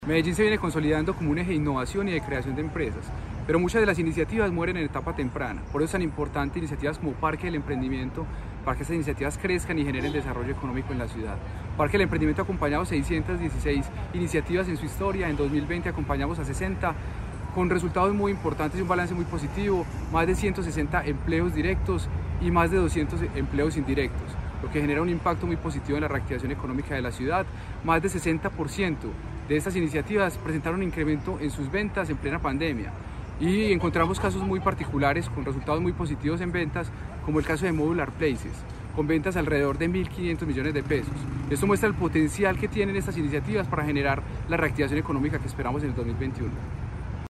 Medellín se viene consolidando como un eje de innovación y de creación de empresas, pero muchas de las iniciativas mueren en etapa temprana. Por eso es tan importante iniciativas como Parque del Emprendimiento, para que estas iniciativas crezcan y generen desarrollo económico en la ciudad. Parque del Emprendimiento ha acompañado 616 iniciativas en su historia, en 2020 acompañamos a 60, con resultados muy importantes y un balance muy positivo, más de 160 empleos directos y más de 200 empleos indirectos, lo que genera un impacto muy positivo en la reactivación económica de la ciudad. Más del 60% de estas iniciativas presentaron un incremento en sus ventas en plena pandemia. Y encontramos casos muy particulares con resultados muy positivos en ventas, como el caso de Modular Places, con ventas alrededor de 1.500 millones de pesos. Esto muestra el potencial que tienen estas iniciativas para generar la reactivación económica que esperamos en el 2021.